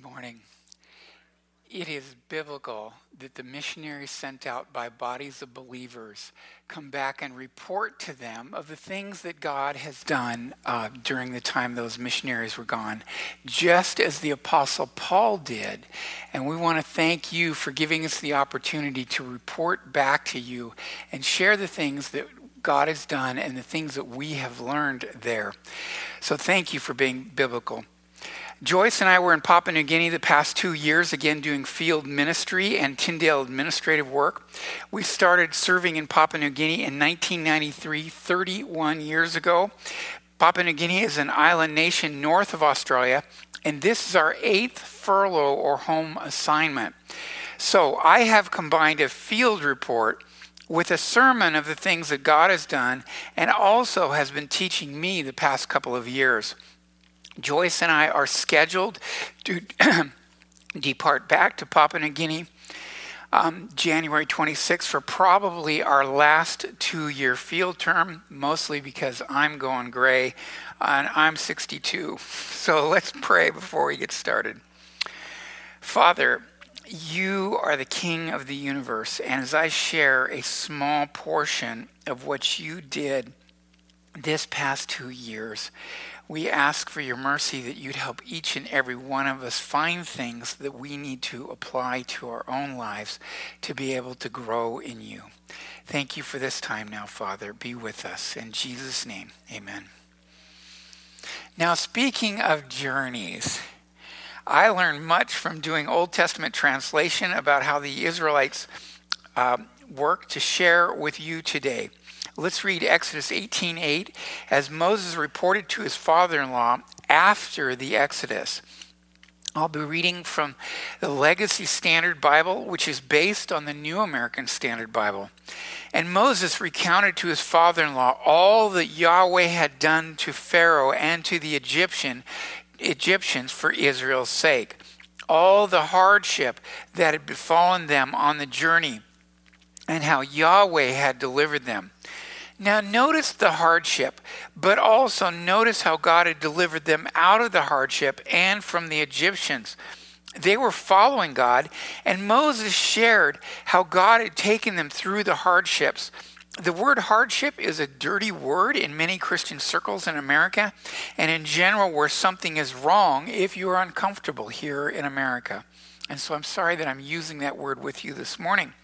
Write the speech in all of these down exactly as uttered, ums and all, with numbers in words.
morning. It is biblical that the missionaries sent out by bodies of believers come back and report to them of the things that God has done uh, during the time those missionaries were gone, just as the Apostle Paul did. And we want to thank you for giving us the opportunity to report back to you and share the things that God has done and the things that we have learned there. So thank you for being biblical. Joyce and I were in Papua New Guinea the past two years, again doing field ministry and Tyndale administrative work. We started serving in Papua New Guinea in nineteen ninety-three, thirty-one years ago. Papua New Guinea is an island nation north of Australia, and this is our eighth furlough or home assignment. So I have combined a field report with a sermon of the things that God has done and also has been teaching me the past couple of years. Joyce and I are scheduled to depart back to Papua New Guinea um, January twenty-sixth for probably our last two-year field term, mostly because I'm going gray and I'm sixty-two. So let's pray before we get started. Father, you are the King of the universe, and as I share a small portion of what you did this past two years, we ask for your mercy that you'd help each and every one of us find things that we need to apply to our own lives to be able to grow in you. Thank you for this time now, Father. Be with us. In Jesus' name, amen. Now, speaking of journeys, I learned much from doing Old Testament translation about how the Israelites uh, work to share with you today. Let's read Exodus eighteen eight as Moses reported to his father-in-law after the Exodus. I'll be reading from the Legacy Standard Bible, which is based on the New American Standard Bible. And Moses recounted to his father-in-law all that Yahweh had done to Pharaoh and to the Egyptian Egyptians for Israel's sake, all the hardship that had befallen them on the journey, and how Yahweh had delivered them. Now notice the hardship, but also notice how God had delivered them out of the hardship and from the Egyptians. They were following God, and Moses shared how God had taken them through the hardships. The word hardship is a dirty word in many Christian circles in America, and in general where something is wrong if you are uncomfortable here in America. And so I'm sorry that I'm using that word with you this morning.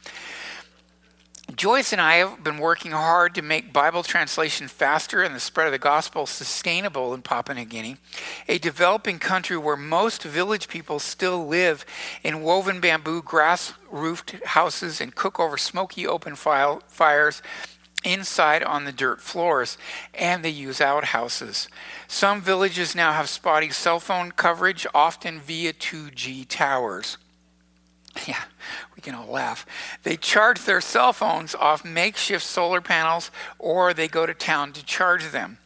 Joyce and I have been working hard to make Bible translation faster and the spread of the gospel sustainable in Papua New Guinea, a developing country where most village people still live in woven bamboo, grass-roofed houses and cook over smoky open file fires inside on the dirt floors, and they use outhouses. Some villages now have spotty cell phone coverage, often via two G towers. Yeah, we can all laugh. They charge their cell phones off makeshift solar panels, or they go to town to charge them.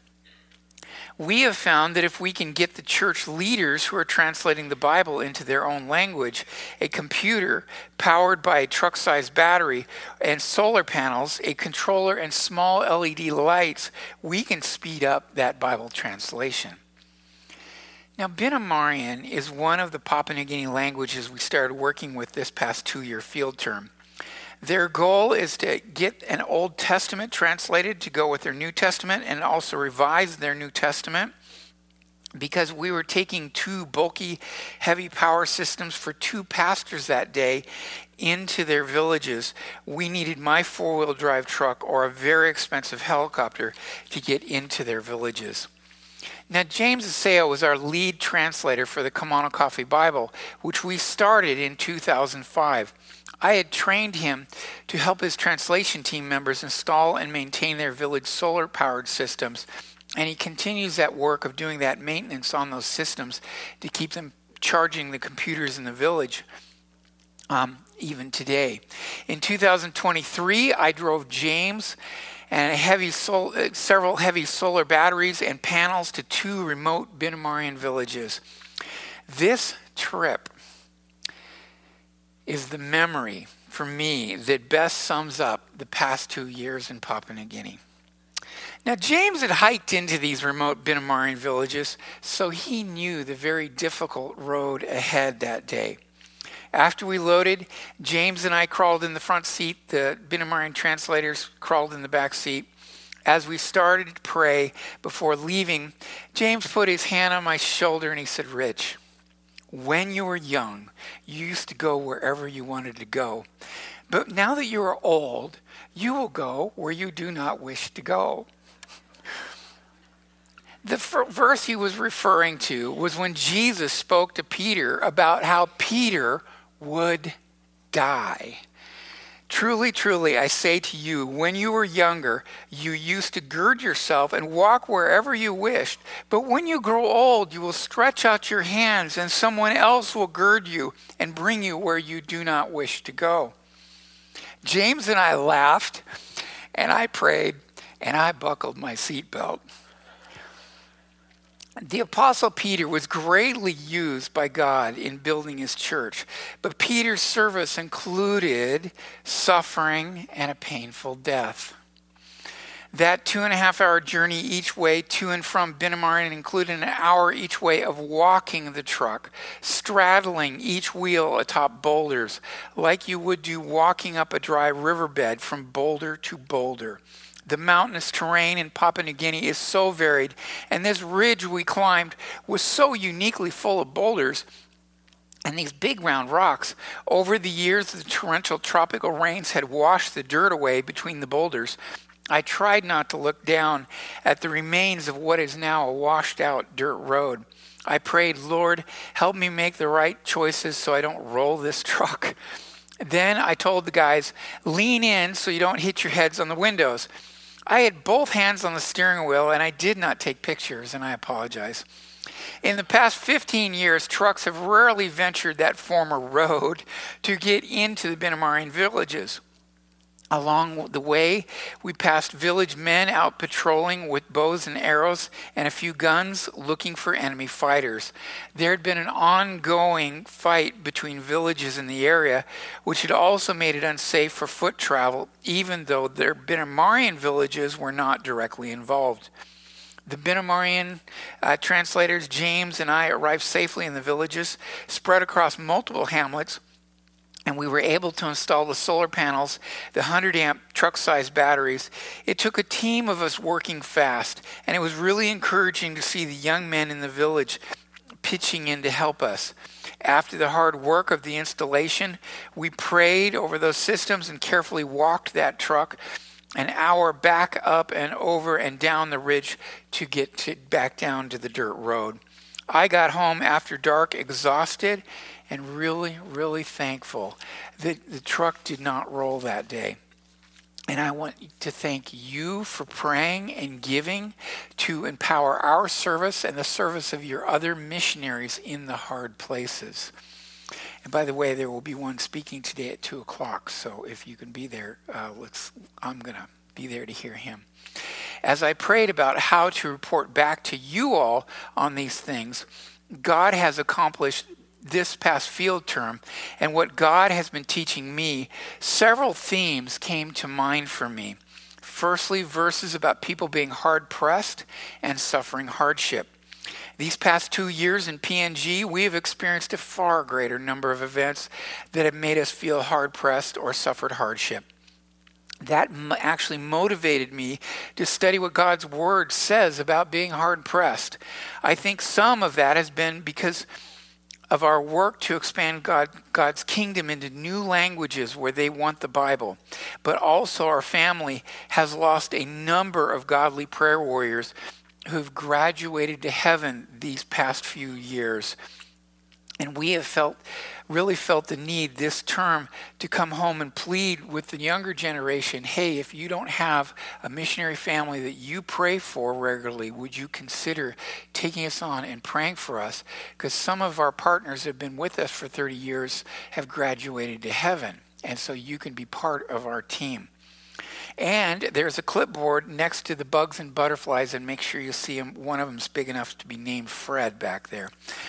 We have found that if we can get the church leaders who are translating the Bible into their own language, a computer powered by a truck-sized battery and solar panels, a controller, and small L E D lights, we can speed up that Bible translation. Now, Binamarian is one of the Papua New Guinea languages we started working with this past two-year field term. Their goal is to get an Old Testament translated to go with their New Testament and also revise their New Testament, because we were taking two bulky, heavy power systems for two pastors that day into their villages. We needed my four-wheel drive truck or a very expensive helicopter to get into their villages. Now, James Aseo was our lead translator for the Kamano Coffee Bible, which we started in two thousand five. I had trained him to help his translation team members install and maintain their village solar-powered systems, and he continues that work of doing that maintenance on those systems to keep them charging the computers in the village um, even today. In two thousand twenty-three, I drove James and a heavy sol- uh, several heavy solar batteries and panels to two remote Binamarian villages. This trip is the memory for me that best sums up the past two years in Papua New Guinea. Now, James had hiked into these remote Binamarian villages, so he knew the very difficult road ahead that day. After we loaded, James and I crawled in the front seat. The Binamarian translators crawled in the back seat. As we started to pray before leaving, James put his hand on my shoulder and he said, "Rich, when you were young, you used to go wherever you wanted to go. But now that you are old, you will go where you do not wish to go." The f- verse he was referring to was when Jesus spoke to Peter about how Peter would die. "Truly, truly, I say to you, when you were younger, you used to gird yourself and walk wherever you wished. But when you grow old, you will stretch out your hands, and someone else will gird you and bring you where you do not wish to go." James and I laughed, and I prayed, and I buckled my seatbelt. The Apostle Peter was greatly used by God in building his church, but Peter's service included suffering and a painful death. That two and a half hour journey each way to and from Binamarian included an hour each way of walking the truck, straddling each wheel atop boulders, like you would do walking up a dry riverbed from boulder to boulder. The mountainous terrain in Papua New Guinea is so varied, and this ridge we climbed was so uniquely full of boulders and these big round rocks. Over the years, the torrential tropical rains had washed the dirt away between the boulders. I tried not to look down at the remains of what is now a washed out dirt road. I prayed, "Lord, help me make the right choices so I don't roll this truck." Then I told the guys, "Lean in so you don't hit your heads on the windows." I had both hands on the steering wheel and I did not take pictures, and I apologize. In the past fifteen years, trucks have rarely ventured that former road to get into the Binamarian villages. Along the way, we passed village men out patrolling with bows and arrows and a few guns looking for enemy fighters. There had been an ongoing fight between villages in the area, which had also made it unsafe for foot travel, even though their Binamarian villages were not directly involved. The Binamarian uh, translators, James and I, arrived safely in the villages, spread across multiple hamlets, and we were able to install the solar panels, the one hundred amp truck-sized batteries. It took a team of us working fast, and it was really encouraging to see the young men in the village pitching in to help us. After the hard work of the installation, we prayed over those systems and carefully walked that truck an hour back up and over and down the ridge to get to, back down to the dirt road. I got home after dark exhausted and really, really thankful that the truck did not roll that day. And I want to thank you for praying and giving to empower our service and the service of your other missionaries in the hard places. And by the way, there will be one speaking today at two o'clock. So if you can be there, uh, let's. I'm going to be there to hear him. As I prayed about how to report back to you all on these things, God has accomplished this past field term, and what God has been teaching me, several themes came to mind for me. Firstly, verses about people being hard-pressed and suffering hardship. These past two years in P N G, we have experienced a far greater number of events that have made us feel hard-pressed or suffered hardship. That actually motivated me to study what God's Word says about being hard-pressed. I think some of that has been because of our work to expand God, God's kingdom into new languages where they want the Bible. But also our family has lost a number of godly prayer warriors who've graduated to heaven these past few years. And we have felt, really felt the need this term to come home and plead with the younger generation, hey, if you don't have a missionary family that you pray for regularly, would you consider taking us on and praying for us? Because some of our partners have been with us for thirty years, have graduated to heaven. And so you can be part of our team. And there's a clipboard next to the bugs and butterflies, and make sure you see them. One of them's big enough to be named Fred back there.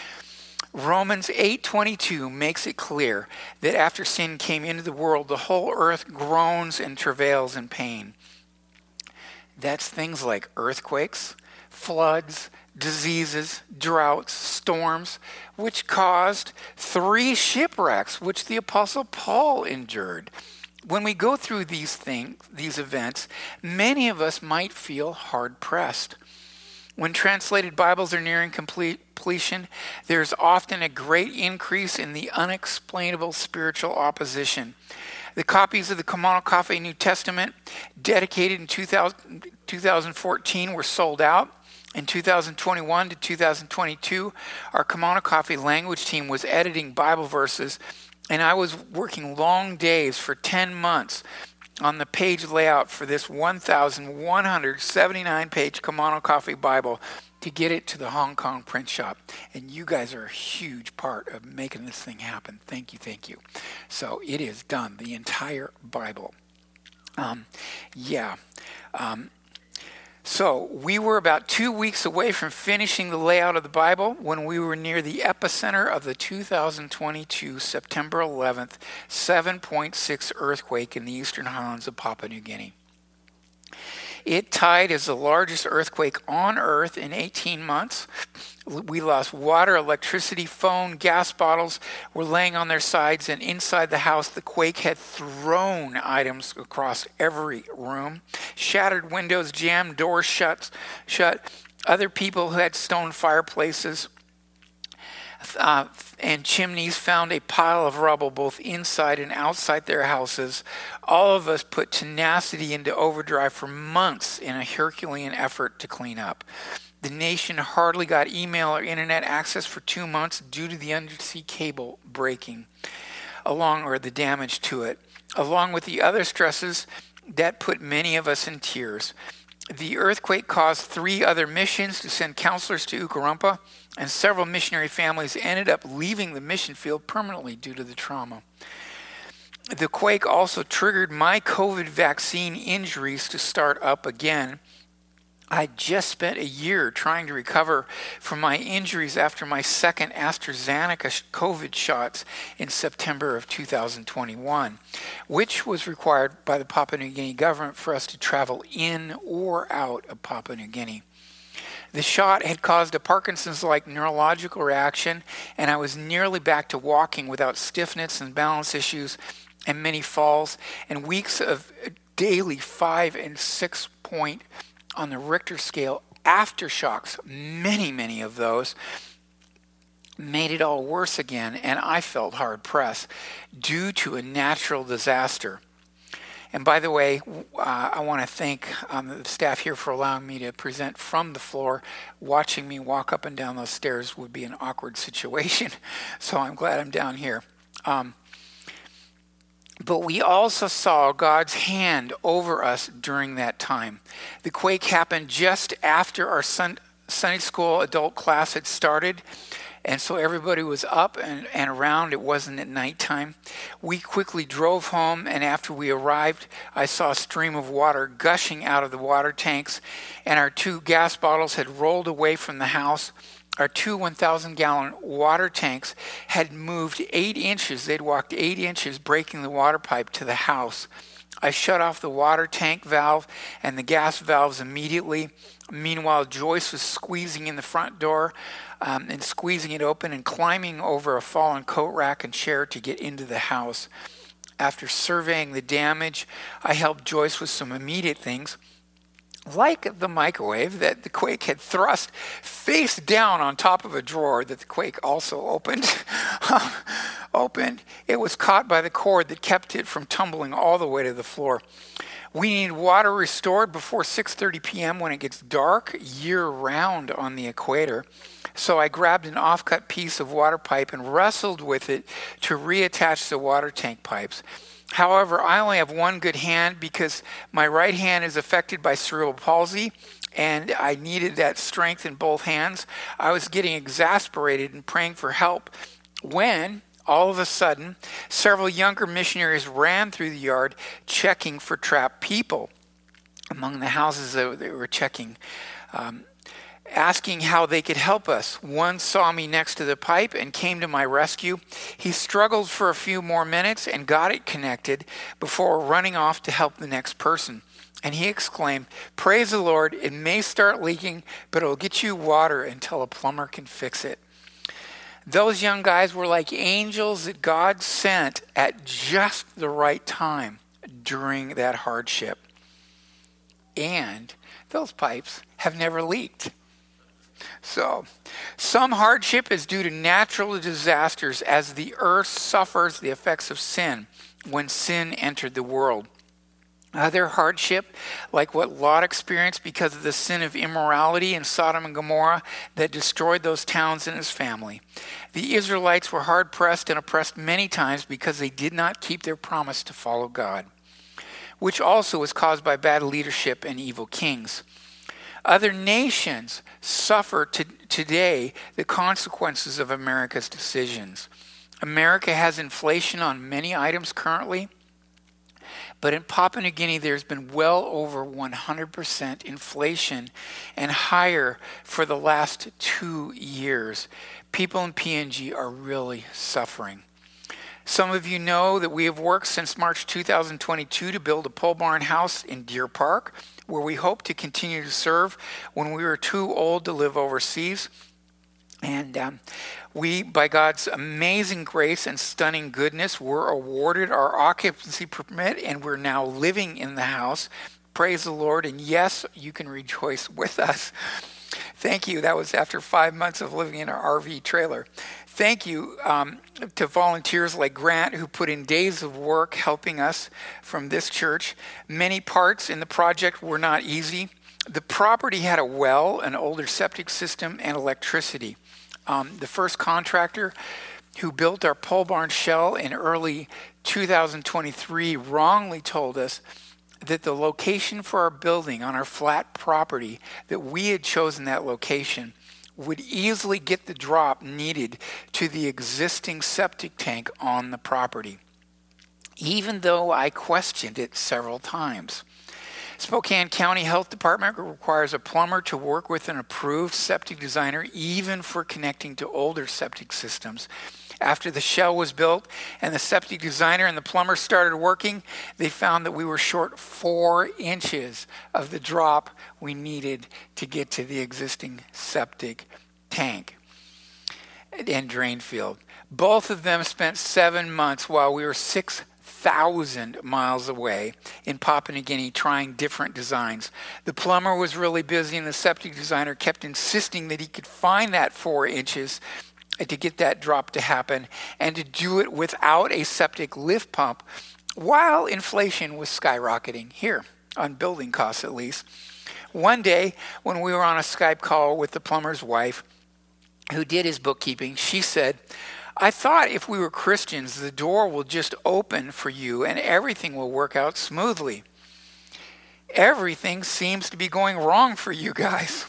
Romans eight twenty-two makes it clear that after sin came into the world, the whole earth groans and travails in pain. That's things like earthquakes, floods, diseases, droughts, storms, which caused three shipwrecks, which the Apostle Paul endured. When we go through these things, these events, many of us might feel hard-pressed. When translated Bibles are nearing completion, there's often a great increase in the unexplainable spiritual opposition. The copies of the Kumano Cafe New Testament, dedicated in two thousand, two thousand fourteen, were sold out. In two thousand twenty-one to two thousand twenty-two, our Kumano Cafe language team was editing Bible verses, and I was working long days for ten months on the page layout for this one thousand one hundred seventy-nine page Kumano Cafe Bible to get it to the Hong Kong print shop. And you guys are a huge part of making this thing happen. Thank you, thank you. So it is done, the entire Bible. Um, yeah. Um, So we were about two weeks away from finishing the layout of the Bible when we were near the epicenter of the two thousand twenty-two September eleventh seven point six earthquake in the Eastern Highlands of Papua New Guinea. It tied as the largest earthquake on Earth in eighteen months. We lost water, electricity, phone, gas bottles were laying on their sides, and inside the house, the quake had thrown items across every room. Shattered windows, jammed doors shut. shut. Other people who had stone fireplaces uh, and chimneys found a pile of rubble both inside and outside their houses. All of us put tenacity into overdrive for months in a Herculean effort to clean up. The nation hardly got email or internet access for two months due to the undersea cable breaking, along or the damage to it, along with the other stresses that put many of us in tears. The earthquake caused three other missions to send counselors to Ukarumpa, and several missionary families ended up leaving the mission field permanently due to the trauma. The quake also triggered my COVID vaccine injuries to start up again. I just spent a year trying to recover from my injuries after my second AstraZeneca COVID shots in September of two thousand twenty-one, which was required by the Papua New Guinea government for us to travel in or out of Papua New Guinea. The shot had caused a Parkinson's-like neurological reaction, and I was nearly back to walking without stiffness and balance issues and many falls, and weeks of daily five and six point on the Richter scale aftershocks, many, many of those, made it all worse again, and I felt hard-pressed due to a natural disaster. And by the way, uh, I want to thank um, the staff here for allowing me to present from the floor. Watching me walk up and down those stairs would be an awkward situation, so I'm glad I'm down here. Um, But we also saw God's hand over us during that time. The quake happened just after our sun, Sunday school adult class had started, and so everybody was up and, and around. It wasn't at nighttime. We quickly drove home, and after we arrived, I saw a stream of water gushing out of the water tanks, and our two gas bottles had rolled away from the house. Our two one thousand gallon water tanks had moved eight inches. They'd walked eight inches, breaking the water pipe to the house. I shut off the water tank valve and the gas valves immediately. Meanwhile, Joyce was squeezing in the front door um, and squeezing it open and climbing over a fallen coat rack and chair to get into the house. After surveying the damage, I helped Joyce with some immediate things, like the microwave that the quake had thrust face down on top of a drawer that the quake also opened. opened. It was caught by the cord that kept it from tumbling all the way to the floor. We need water restored before six thirty p.m. when it gets dark year-round on the equator. So I grabbed an off-cut piece of water pipe and wrestled with it to reattach the water tank pipes. However, I only have one good hand because my right hand is affected by cerebral palsy, and I needed that strength in both hands. I was getting exasperated and praying for help when, all of a sudden, several younger missionaries ran through the yard checking for trapped people. Among the houses that they were checking, um, asking how they could help us. One saw me next to the pipe and came to my rescue. He struggled for a few more minutes and got it connected before running off to help the next person. And he exclaimed, "Praise the Lord, it may start leaking, but it'll get you water until a plumber can fix it." Those young guys were like angels that God sent at just the right time during that hardship. And those pipes have never leaked. So, some hardship is due to natural disasters as the earth suffers the effects of sin when sin entered the world. Other hardship, like what Lot experienced because of the sin of immorality in Sodom and Gomorrah that destroyed those towns and his family. The Israelites were hard-pressed and oppressed many times because they did not keep their promise to follow God, which also was caused by bad leadership and evil kings. Other nations suffer to, today the consequences of America's decisions. America has inflation on many items currently, but in Papua New Guinea, there's been well over one hundred percent inflation and higher for the last two years. People in P N G are really suffering. Some of you know that we have worked since March two thousand twenty-two to build a pole barn house in Deer Park, where we hope to continue to serve when we are too old to live overseas. And um, we, by God's amazing grace and stunning goodness, were awarded our occupancy permit, and we're now living in the house. Praise the Lord. And yes, you can rejoice with us. Thank you. That was after five months of living in our R V trailer. Thank you um, to volunteers like Grant who put in days of work helping us from this church. Many parts in the project were not easy. The property had a well, an older septic system, and electricity. Um, the first contractor who built our pole barn shell in early two thousand twenty-three wrongly told us that the location for our building on our flat property, that we had chosen that location, would easily get the drop needed to the existing septic tank on the property, even though I questioned it several times. Spokane County Health Department requires a plumber to work with an approved septic designer, even for connecting to older septic systems. After the shell was built and the septic designer and the plumber started working, they found that we were short four inches of the drop we needed to get to the existing septic tank and drain field. Both of them spent seven months while we were six thousand miles away in Papua New Guinea trying different designs. The plumber was really busy and the septic designer kept insisting that he could find that four inches to get that drop to happen and to do it without a septic lift pump while inflation was skyrocketing here on building costs at least. One day when we were on a Skype call with the plumber's wife who did his bookkeeping, she said, "I thought if we were Christians, the door will just open for you and everything will work out smoothly. Everything seems to be going wrong for you guys."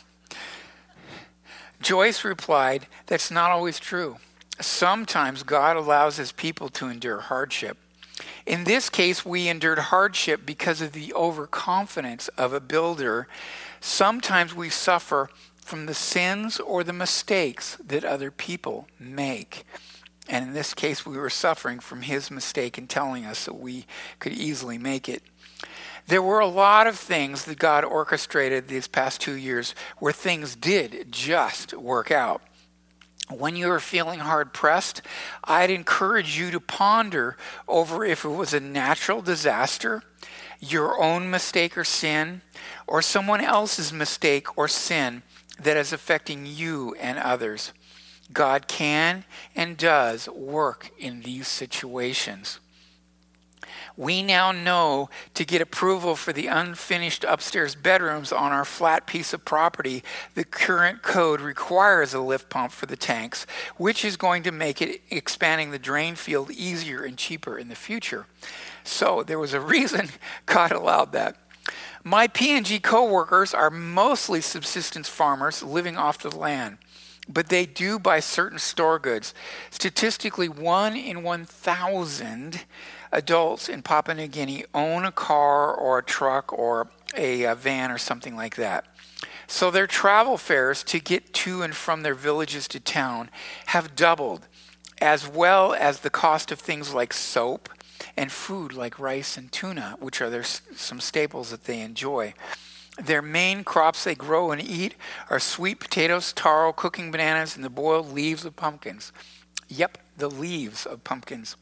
Joyce replied, "That's not always true. Sometimes God allows his people to endure hardship. In this case, we endured hardship because of the overconfidence of a builder. Sometimes we suffer from the sins or the mistakes that other people make. And in this case, we were suffering from his mistake in telling us that we could easily make it. There were a lot of things that God orchestrated these past two years where things did just work out. When you are feeling hard-pressed, I'd encourage you to ponder over if it was a natural disaster, your own mistake or sin, or someone else's mistake or sin that is affecting you and others. God can and does work in these situations. We now know to get approval for the unfinished upstairs bedrooms on our flat piece of property, the current code requires a lift pump for the tanks, which is going to make it expanding the drain field easier and cheaper in the future. So there was a reason God allowed that. My P N G co-workers are mostly subsistence farmers living off the land, but they do buy certain store goods. Statistically, one in one thousand adults in Papua New Guinea own a car or a truck or a, a van or something like that. So their travel fares to get to and from their villages to town have doubled, as well as the cost of things like soap and food like rice and tuna, which are their, some staples that they enjoy. Their main crops they grow and eat are sweet potatoes, taro, cooking bananas, and the boiled leaves of pumpkins. Yep, the leaves of pumpkins.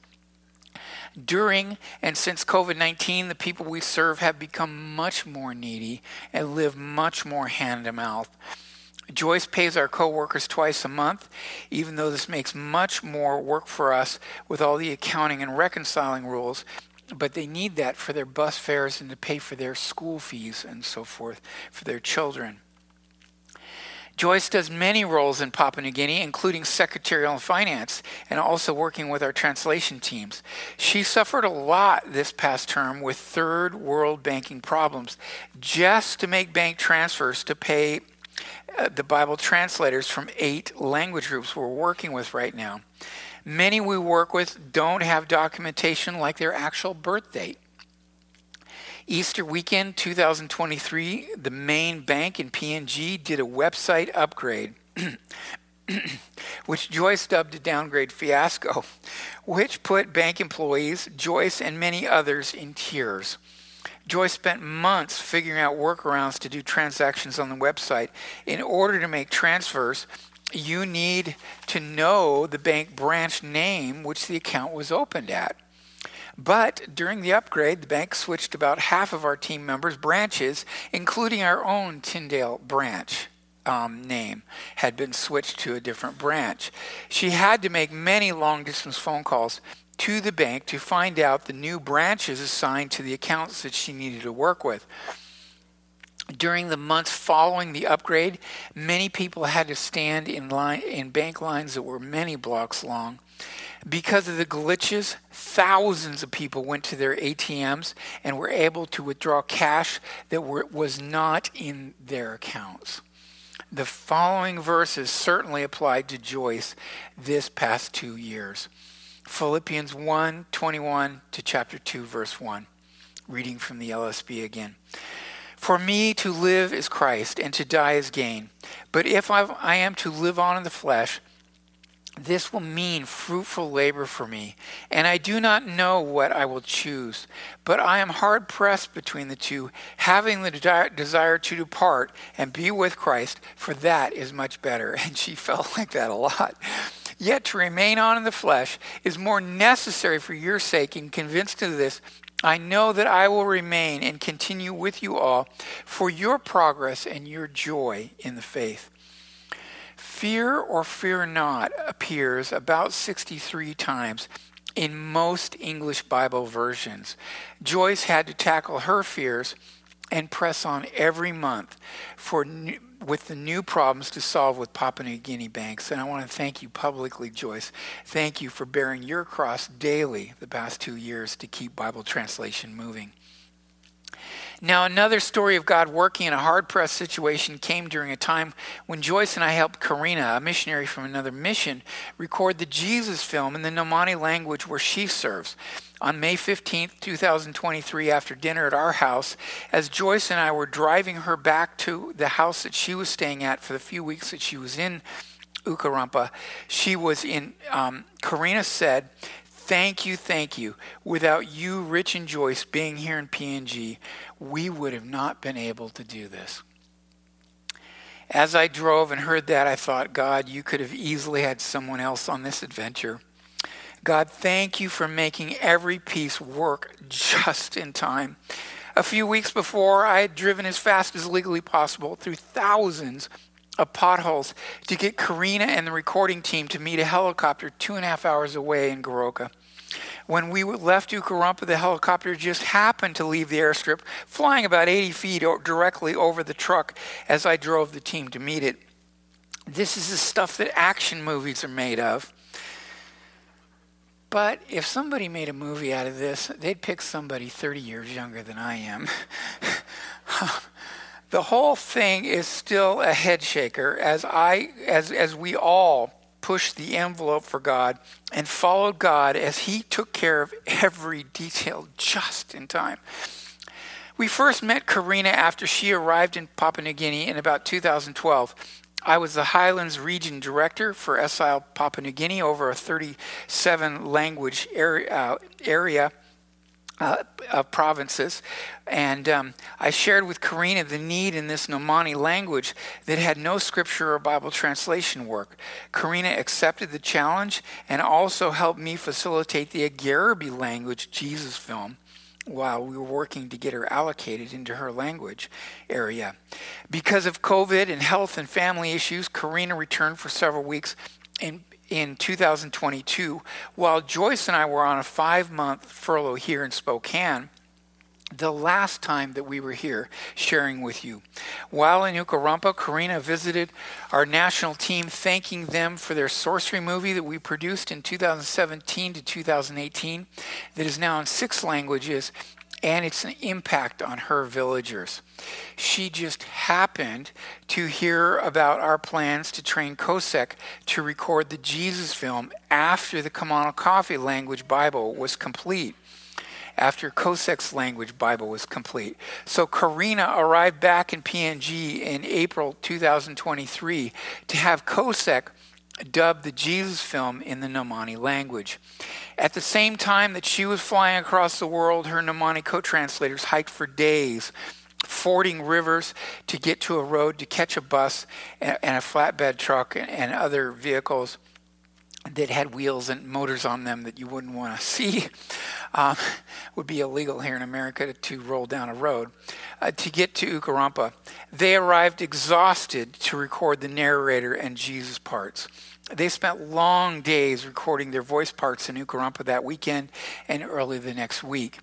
During and since covid nineteen, the people we serve have become much more needy and live much more hand to mouth. Joyce pays our co-workers twice a month, even though this makes much more work for us with all the accounting and reconciling rules, but they need that for their bus fares and to pay for their school fees and so forth for their children. Joyce does many roles in Papua New Guinea, including secretarial and finance, and also working with our translation teams. She suffered a lot this past term with third world banking problems just to make bank transfers to pay uh, the Bible translators from eight language groups we're working with right now. Many we work with don't have documentation like their actual birth date. Easter weekend two thousand twenty-three, the main bank in P N G did a website upgrade, which Joyce dubbed a downgrade fiasco, which put bank employees, Joyce, and many others in tears. Joyce spent months figuring out workarounds to do transactions on the website. In order to make transfers, you need to know the bank branch name which the account was opened at. But during the upgrade, the bank switched about half of our team members' branches, including our own Tyndale branch um, name, had been switched to a different branch. She had to make many long-distance phone calls to the bank to find out the new branches assigned to the accounts that she needed to work with. During the months following the upgrade, many people had to stand in line in bank lines that were many blocks long. Because of the glitches, thousands of people went to their A T Ms and were able to withdraw cash that were, was not in their accounts. The following verses certainly applied to Joyce this past two years. Philippians one twenty-one to chapter two, verse one. Reading from the L S B again. For me to live is Christ, and to die is gain. But if I've, I am to live on in the flesh, this will mean fruitful labor for me, and I do not know what I will choose. But I am hard pressed between the two, having the de- desire to depart and be with Christ, for that is much better. And she felt like that a lot. Yet to remain on in the flesh is more necessary for your sake, and convinced of this, I know that I will remain and continue with you all for your progress and your joy in the faith. Fear or fear not appears about sixty-three times in most English Bible versions. Joyce had to tackle her fears and press on every month for new, with the new problems to solve with Papua New Guinea banks. And I want to thank you publicly, Joyce. Thank you for bearing your cross daily the past two years to keep Bible translation moving. Now, another story of God working in a hard-pressed situation came during a time when Joyce and I helped Karina, a missionary from another mission, record the Jesus film in the Nomani language where she serves. On May fifteenth, twenty twenty-three, after dinner at our house, as Joyce and I were driving her back to the house that she was staying at for the few weeks that she was in Ukarumpa, she was in, um, Karina said, "Thank you, thank you. Without you, Rich and Joyce, being here in P N G, we would have not been able to do this." As I drove and heard that, I thought, God, you could have easily had someone else on this adventure. God, thank you for making every piece work just in time. A few weeks before, I had driven as fast as legally possible through thousands of potholes to get Karina and the recording team to meet a helicopter two and a half hours away in Goroka. When we left Ukarumpa, the helicopter just happened to leave the airstrip, flying about eighty feet directly over the truck as I drove the team to meet it. This is the stuff that action movies are made of. But if somebody made a movie out of this, they'd pick somebody thirty years younger than I am. The whole thing is still a head shaker as I, as as we all pushed the envelope for God and followed God as He took care of every detail just in time. We first met Karina after she arrived in Papua New Guinea in about two thousand twelve. I was the Highlands Region Director for S I L Papua New Guinea over a thirty-seven language area, uh, area Uh, of provinces. And um, I shared with Karina the need in this Nomani language that had no scripture or Bible translation work. Karina accepted the challenge and also helped me facilitate the Agarabi language Jesus film while we were working to get her allocated into her language area. Because of COVID and health and family issues, Karina returned for several weeks in in two thousand twenty-two, while Joyce and I were on a five-month furlough here in Spokane, the last time that we were here sharing with you. While in Ukarumpa, Karina visited our national team, thanking them for their sorcery movie that we produced in two thousand seventeen to two thousand eighteen that is now in six languages, and it's an impact on her villagers. She just happened to hear about our plans to train Kosek to record the Jesus film after the Kamano Coffee language Bible was complete. After Kosek's language Bible was complete. So Karina arrived back in P N G in April two thousand twenty-three to have Kosek dubbed the Jesus film in the Nomani language. At the same time that she was flying across the world, her Nomani co-translators hiked for days, fording rivers to get to a road to catch a bus and a flatbed truck and other vehicles that had wheels and motors on them that you wouldn't want to see. Um, would be illegal here in America to, to roll down a road. Uh, to get to Ukarumpa, they arrived exhausted to record the narrator and Jesus parts. They spent long days recording their voice parts in Ukarumpa that weekend and early the next week.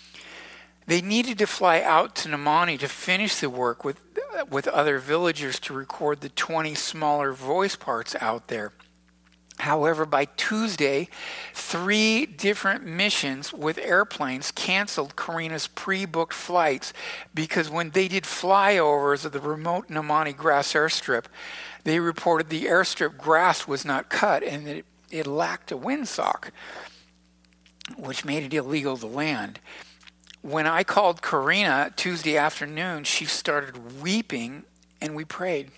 They needed to fly out to Nomani to finish the work with, with other villagers to record the twenty smaller voice parts out there. However, by Tuesday, three different missions with airplanes canceled Karina's pre-booked flights because when they did flyovers of the remote Nomani grass airstrip, they reported the airstrip grass was not cut and it, it lacked a windsock, which made it illegal to land. When I called Karina Tuesday afternoon, she started weeping and we prayed.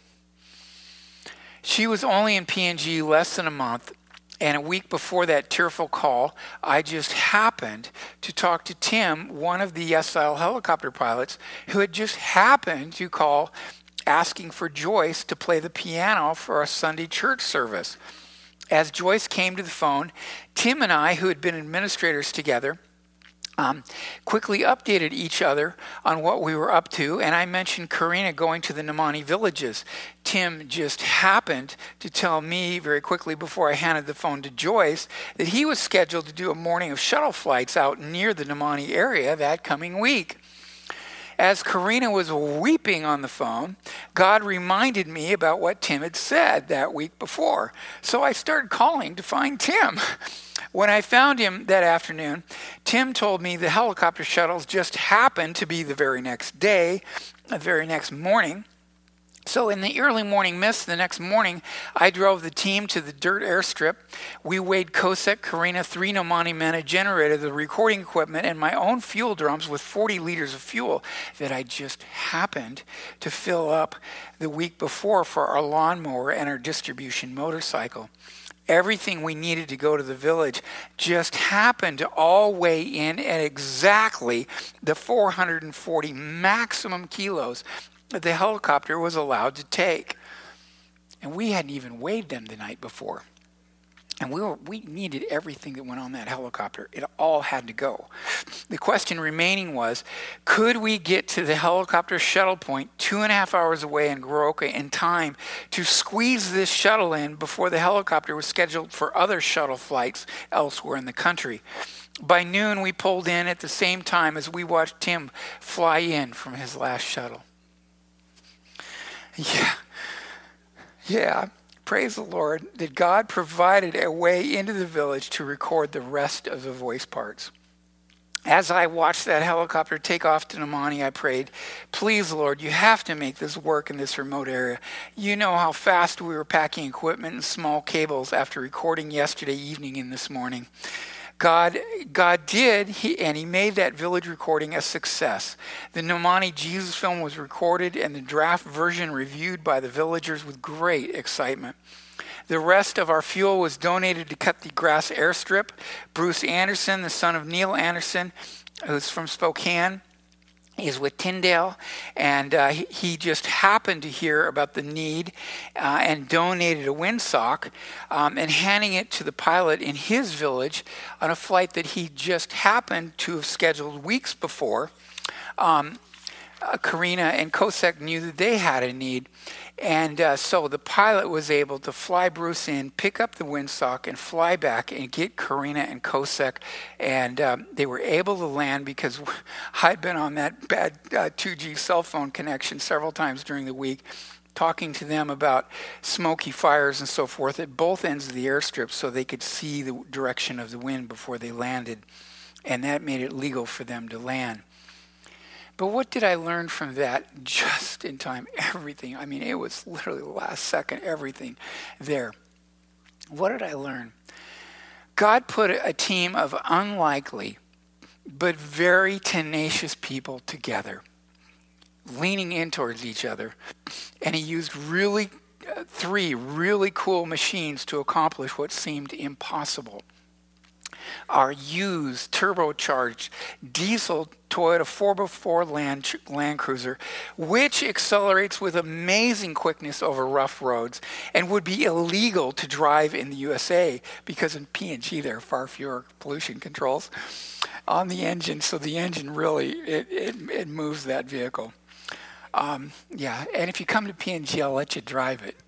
She was only in P N G less than a month, and a week before that tearful call, I just happened to talk to Tim, one of the S I L helicopter pilots, who had just happened to call asking for Joyce to play the piano for a Sunday church service. As Joyce came to the phone, Tim and I, who had been administrators together, Um, quickly updated each other on what we were up to, and I mentioned Karina going to the Nomani villages. Tim just happened to tell me very quickly before I handed the phone to Joyce that he was scheduled to do a morning of shuttle flights out near the Nomani area that coming week. As Karina was weeping on the phone, God reminded me about what Tim had said that week before. So I started calling to find Tim. When I found him that afternoon, Tim told me the helicopter shuttles just happened to be the very next day, the very next morning. So in the early morning mist the next morning, I drove the team to the dirt airstrip. We weighed Kosek, Karina, three Nomani men, a generator, the recording equipment, and my own fuel drums with forty liters of fuel that I just happened to fill up the week before for our lawnmower and our distribution motorcycle. Everything we needed to go to the village just happened to all weigh in at exactly the four hundred forty maximum kilos that the helicopter was allowed to take. And we hadn't even weighed them the night before. And we were, we needed everything that went on that helicopter. It all had to go. The question remaining was, could we get to the helicopter shuttle point two and a half hours away in Goroka in time to squeeze this shuttle in before the helicopter was scheduled for other shuttle flights elsewhere in the country? By noon, we pulled in at the same time as we watched Tim fly in from his last shuttle. Yeah. Yeah. Praise the Lord that God provided a way into the village to record the rest of the voice parts. As I watched that helicopter take off to Nomani, I prayed, please, Lord, you have to make this work in this remote area. You know how fast we were packing equipment and small cables after recording yesterday evening and this morning. God, God did, he, and he made that village recording a success. The Nomani Jesus film was recorded and the draft version reviewed by the villagers with great excitement. The rest of our fuel was donated to cut the grass airstrip. Bruce Anderson, the son of Neil Anderson, who's from Spokane. He's with Tyndale, and uh, he, he just happened to hear about the need uh, and donated a windsock um, and handing it to the pilot in his village on a flight that he just happened to have scheduled weeks before. Um, uh, Karina and Kosek knew that they had a need, and uh, so the pilot was able to fly Bruce in, pick up the windsock, and fly back and get Karina and Kosek, and um, they were able to land because I'd been on that bad uh, two G cell phone connection several times during the week, talking to them about smoky fires and so forth at both ends of the airstrip so they could see the direction of the wind before they landed, and that made it legal for them to land. But what did I learn from that? Just in time, everything. I mean, it was literally the last second, everything there. What did I learn? God put a team of unlikely but very tenacious people together, leaning in towards each other. And he used really uh, three really cool machines to accomplish what seemed impossible. Our used, turbocharged, diesel Toyota four by four Land, Land Cruiser, which accelerates with amazing quickness over rough roads and would be illegal to drive in the U S A because in P and G there are far fewer pollution controls on the engine, so the engine really, it, it, it moves that vehicle. Um, yeah, and if you come to P and G, I'll let you drive it.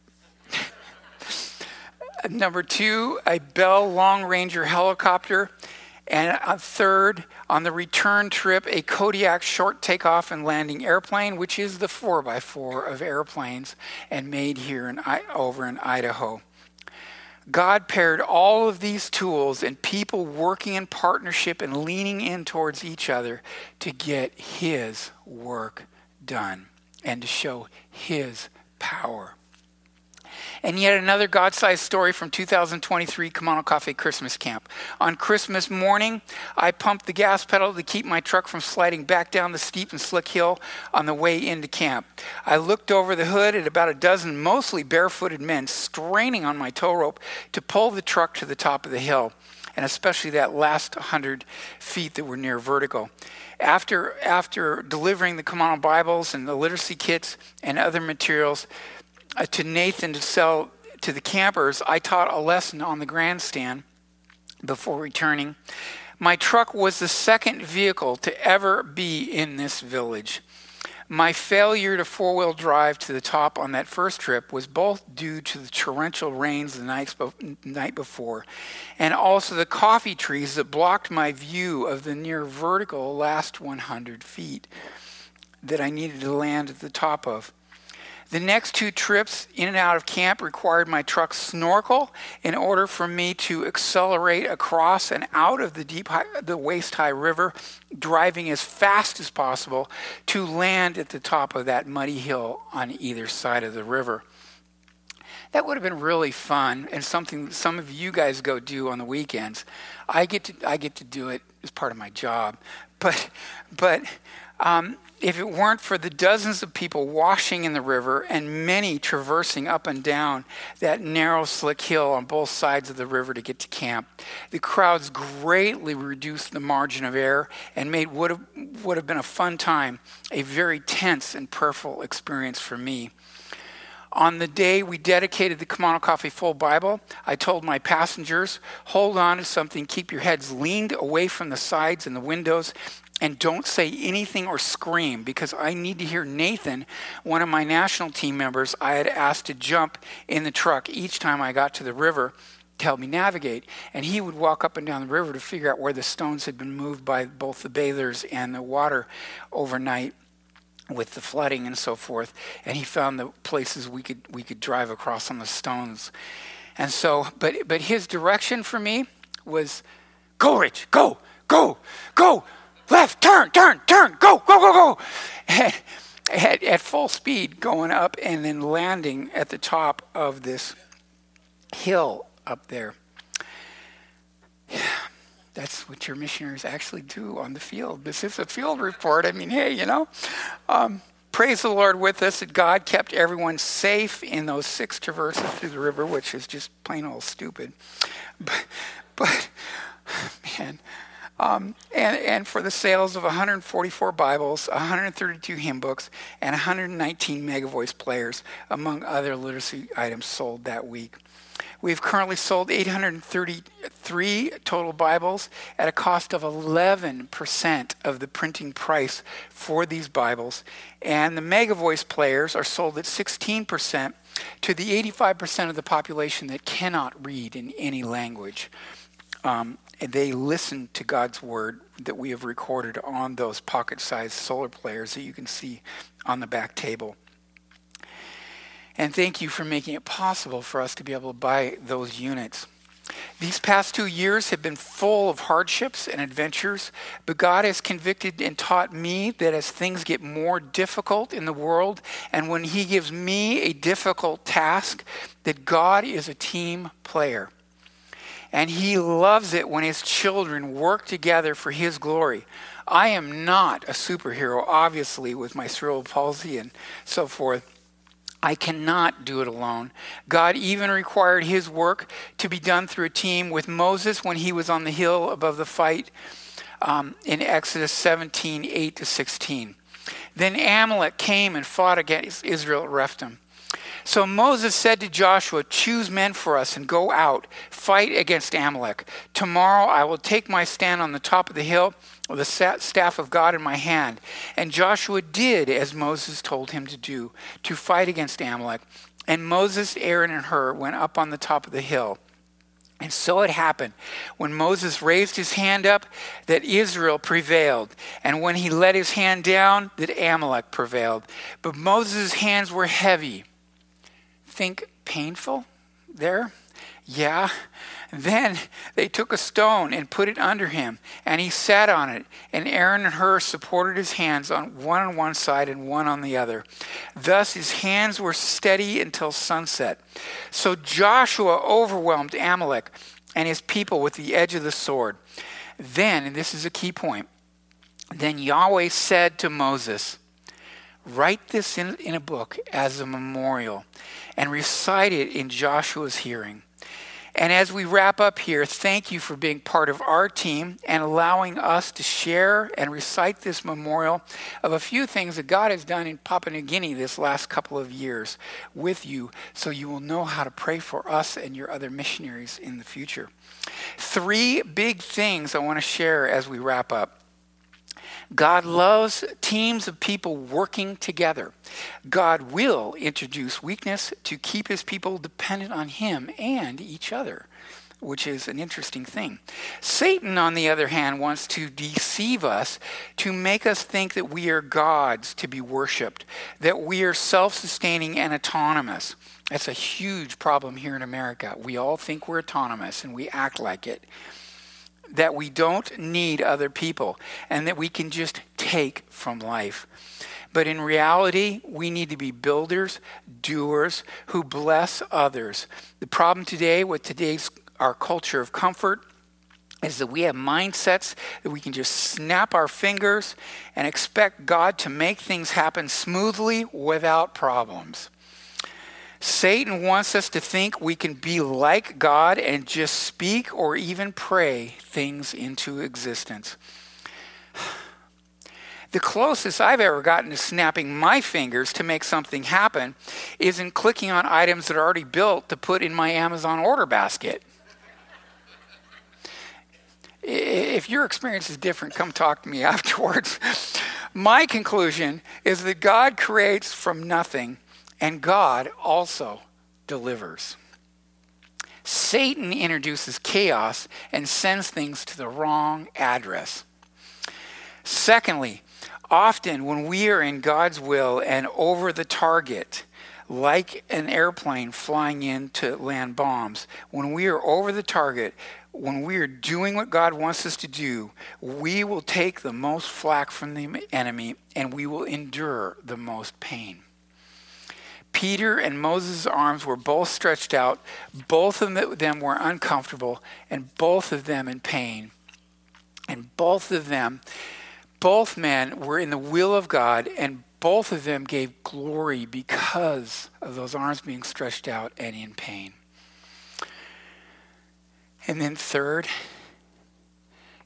Number two, a Bell Long Ranger helicopter. And a third, on the return trip, a Kodiak short takeoff and landing airplane, which is the four by four of airplanes and made here in over in Idaho. God paired all of these tools and people working in partnership and leaning in towards each other to get his work done and to show his power. And yet another God-sized story from two thousand twenty-three Camano Cafe Christmas Camp. On Christmas morning, I pumped the gas pedal to keep my truck from sliding back down the steep and slick hill on the way into camp. I looked over the hood at about a dozen mostly barefooted men straining on my tow rope to pull the truck to the top of the hill, and especially that last one hundred feet that were near vertical. After, after delivering the Camano Bibles and the literacy kits and other materials Uh, to Nathan to sell to the campers, I taught a lesson on the grandstand before returning. My truck was the second vehicle to ever be in this village. My failure to four-wheel drive to the top on that first trip was both due to the torrential rains the night night before and also the coffee trees that blocked my view of the near vertical last one hundred feet that I needed to land at the top of. The next two trips in and out of camp required my truck snorkel in order for me to accelerate across and out of the deep, high, the waist-high river, driving as fast as possible to land at the top of that muddy hill on either side of the river. That would have been really fun and something some of you guys go do on the weekends. I get to I get to do it as part of my job, but but. Um, If it weren't for the dozens of people washing in the river and many traversing up and down that narrow, slick hill on both sides of the river to get to camp, the crowds greatly reduced the margin of error and made what would have, would have been a fun time a very tense and prayerful experience for me. On the day we dedicated the Camano Cafe Full Bible, I told my passengers, hold on to something, keep your heads leaned away from the sides and the windows, and don't say anything or scream, because I need to hear Nathan, one of my national team members I had asked to jump in the truck each time I got to the river to help me navigate. And he would walk up and down the river to figure out where the stones had been moved by both the bathers and the water overnight with the flooding and so forth. And he found the places we could we could drive across on the stones. And so, but but his direction for me was, go, Rich, go, go, go. Left, turn, turn, turn, go, go, go, go. And at, at full speed going up and then landing at the top of this hill up there. Yeah, that's what your missionaries actually do on the field. This is a field report. I mean, hey, you know. Um, praise the Lord with us that God kept everyone safe in those six traverses through the river, which is just plain old stupid. But, but man... Um, and, and for the sales of one hundred forty-four Bibles, one hundred thirty-two hymn books, and one hundred nineteen Megavoice players, among other literacy items sold that week. We've currently sold eight hundred thirty-three total Bibles at a cost of eleven percent of the printing price for these Bibles. And the Megavoice players are sold at sixteen percent to the eighty-five percent of the population that cannot read in any language. Um, and they listen to God's word that we have recorded on those pocket-sized solar players that you can see on the back table. And thank you for making it possible for us to be able to buy those units. These past two years have been full of hardships and adventures, but God has convicted and taught me that as things get more difficult in the world, and when he gives me a difficult task, that God is a team player. And he loves it when his children work together for his glory. I am not a superhero, obviously, with my cerebral palsy and so forth. I cannot do it alone. God even required his work to be done through a team with Moses when he was on the hill above the fight um, in Exodus seventeen, eight to sixteen. Then Amalek came and fought against Israel at Rephidim. So Moses said to Joshua, "Choose men for us and go out, fight against Amalek. Tomorrow I will take my stand on the top of the hill with the staff of God in my hand." And Joshua did as Moses told him to do, to fight against Amalek. And Moses, Aaron, and Hur went up on the top of the hill. And so it happened, when Moses raised his hand up, that Israel prevailed. And when he let his hand down, that Amalek prevailed. But Moses' hands were heavy. Think painful there? Yeah. Then they took a stone and put it under him, and he sat on it. And Aaron and Hur supported his hands on one on one side and one on the other. Thus his hands were steady until sunset. So Joshua overwhelmed Amalek and his people with the edge of the sword. Then, and this is a key point, then Yahweh said to Moses, "Write this in, in a book as a memorial and recite it in Joshua's hearing." And as we wrap up here, thank you for being part of our team and allowing us to share and recite this memorial of a few things that God has done in Papua New Guinea this last couple of years with you, so you will know how to pray for us and your other missionaries in the future. Three big things I want to share as we wrap up. God loves teams of people working together. God will introduce weakness to keep his people dependent on him and each other, which is an interesting thing. Satan, on the other hand, wants to deceive us, to make us think that we are gods to be worshipped, that we are self-sustaining and autonomous. That's a huge problem here in America. We all think we're autonomous and we act like it. That we don't need other people and that we can just take from life. But in reality, we need to be builders, doers, who bless others. The problem today with today's our culture of comfort is that we have mindsets that we can just snap our fingers and expect God to make things happen smoothly without problems. Satan wants us to think we can be like God and just speak or even pray things into existence. The closest I've ever gotten to snapping my fingers to make something happen is in clicking on items that are already built to put in my Amazon order basket. If your experience is different, come talk to me afterwards. My conclusion is that God creates from nothing, and God also delivers. Satan introduces chaos and sends things to the wrong address. Secondly, often when we are in God's will and over the target, like an airplane flying in to land bombs, when we are over the target, when we are doing what God wants us to do, we will take the most flack from the enemy and we will endure the most pain. Peter and Moses' arms were both stretched out. Both of them were uncomfortable, and both of them in pain. And both of them, both men were in the will of God, and both of them gave glory because of those arms being stretched out and in pain. And then third,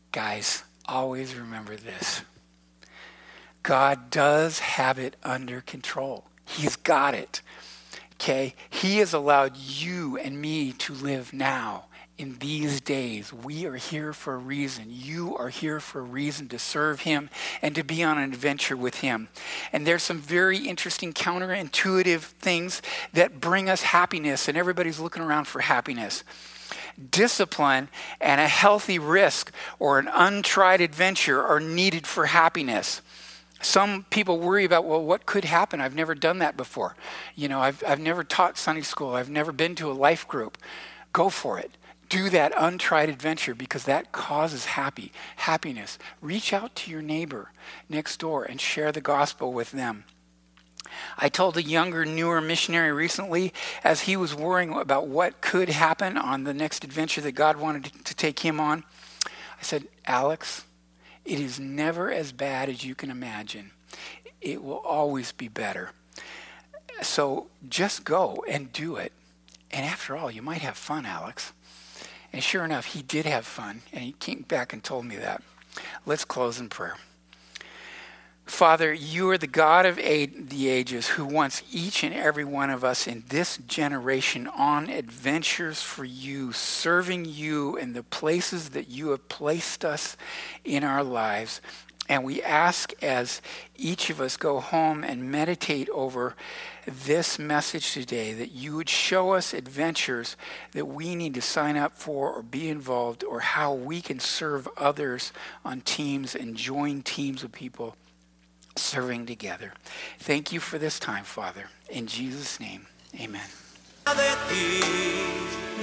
Guys, always remember this. God does have it under control. He's got it. Okay? He has allowed you and me to live now in these days. We are here for a reason. You are here for a reason to serve him and to be on an adventure with him. And there's some very interesting counterintuitive things that bring us happiness, and everybody's looking around for happiness. Discipline and a healthy risk or an untried adventure are needed for happiness. Some people worry about, well, what could happen? I've never done that before. You know, I've I've never taught Sunday school. I've never been to a life group. Go for it. Do that untried adventure, because that causes happy happiness. Reach out to your neighbor next door and share the gospel with them. I told a younger, newer missionary recently, as he was worrying about what could happen on the next adventure that God wanted to take him on, I said, Alex, it is never as bad as you can imagine. It will always be better. So just go and do it. And after all, you might have fun, Alex. And sure enough, he did have fun, and he came back and told me that. Let's close in prayer. Father, you are the God of the ages who wants each and every one of us in this generation on adventures for you, serving you in the places that you have placed us in our lives. And we ask, as each of us go home and meditate over this message today, that you would show us adventures that we need to sign up for or be involved, or how we can serve others on teams and join teams of people serving together. Thank you for this time, Father. In Jesus' name, amen.